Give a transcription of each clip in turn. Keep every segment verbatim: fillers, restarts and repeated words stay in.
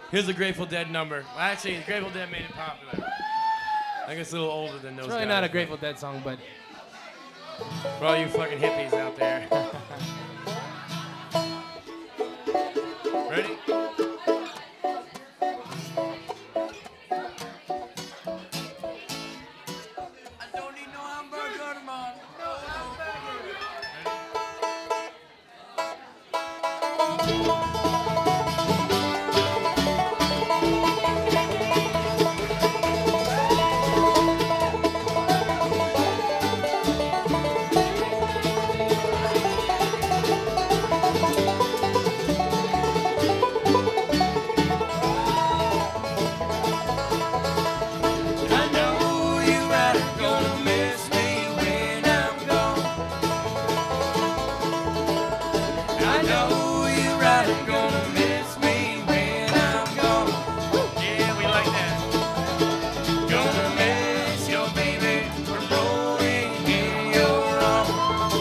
Here's a Grateful Dead number. Well, actually, the Grateful Dead made it popular. I guess a little older than those It's really guys. not a Grateful Dead song, but For all you fucking hippies out there. Ready? I don't need no hamburger tomorrow. No hamburger. I know you are gonna miss me when I'm gone. I know you are gonna miss me when I'm gone. Yeah, we like that. Gonna miss your baby from rolling in your arms.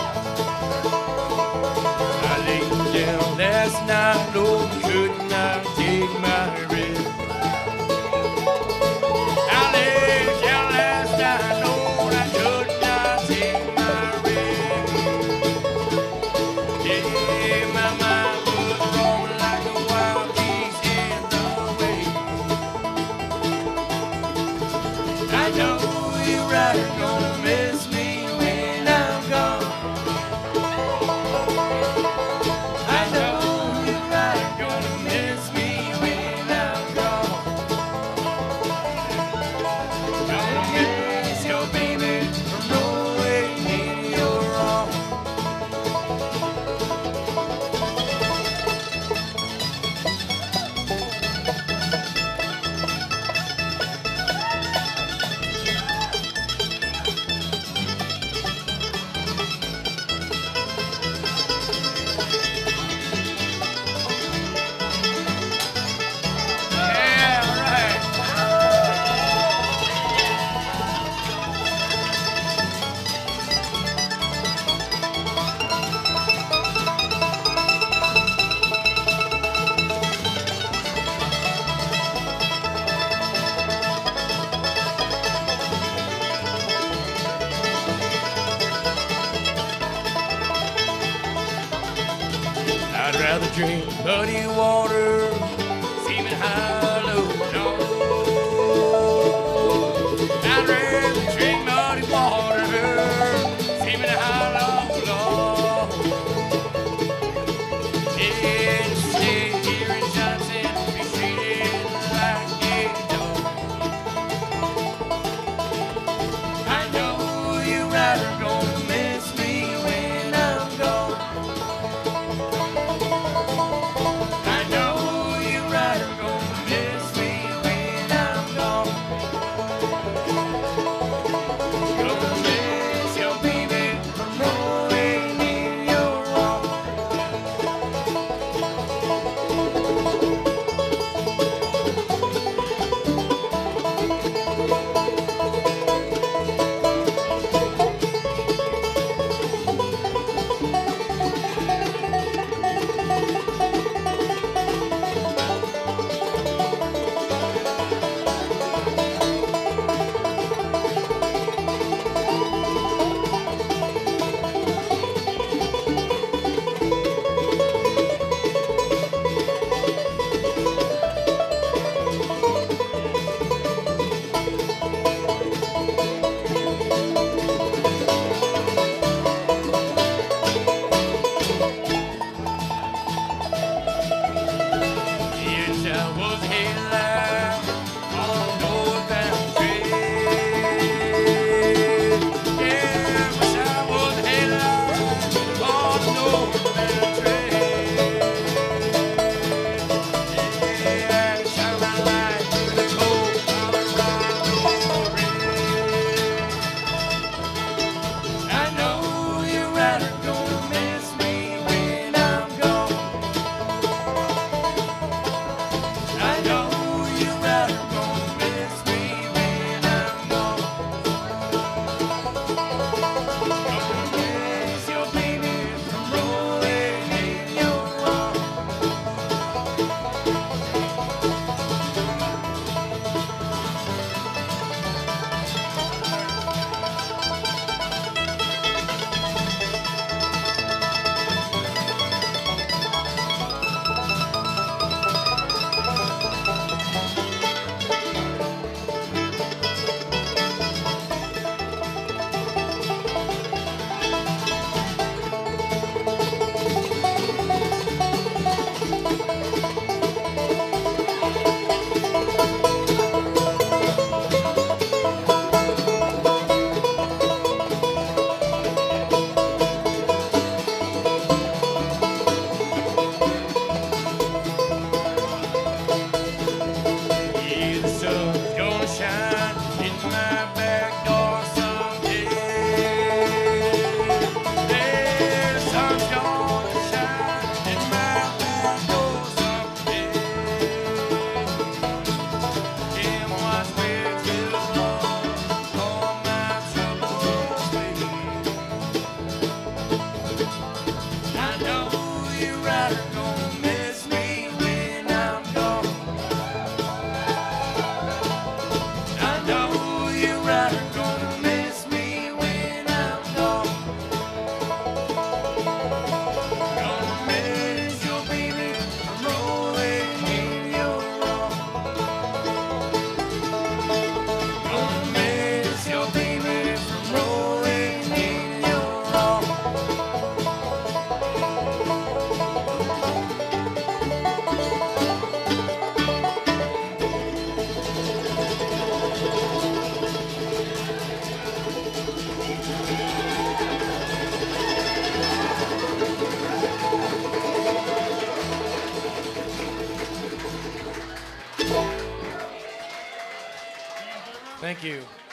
I laid down last night, Lord, could not take my rest. I laid down last night, Lord, I could not take my rest. Yeah, my mind was roaming like a wild geese in the wind. I know you're right, gonna miss me when I'm gone. I know you're right, gonna miss me when I'm gone. Gonna miss your baby from rolling in your arms. Yeah, all right. I'd rather drink muddy water, seeming hollow. No. I'd rather drink muddy water, seeming hollow. No. Yeah, stay here in Johnson, be treated like a dog. I know you're right, gonna miss me when I'm gone. I know you're right, gonna miss me when I'm gone. Gonna miss your baby from rolling in your arms. Yes, I was headlight on a northbound train. Yeah, wish I was headlight on a northbound train. Yeah, I shine my light through the cold Colorado rain. I know you're right, gonna miss me when I'm gone. I know Thank you.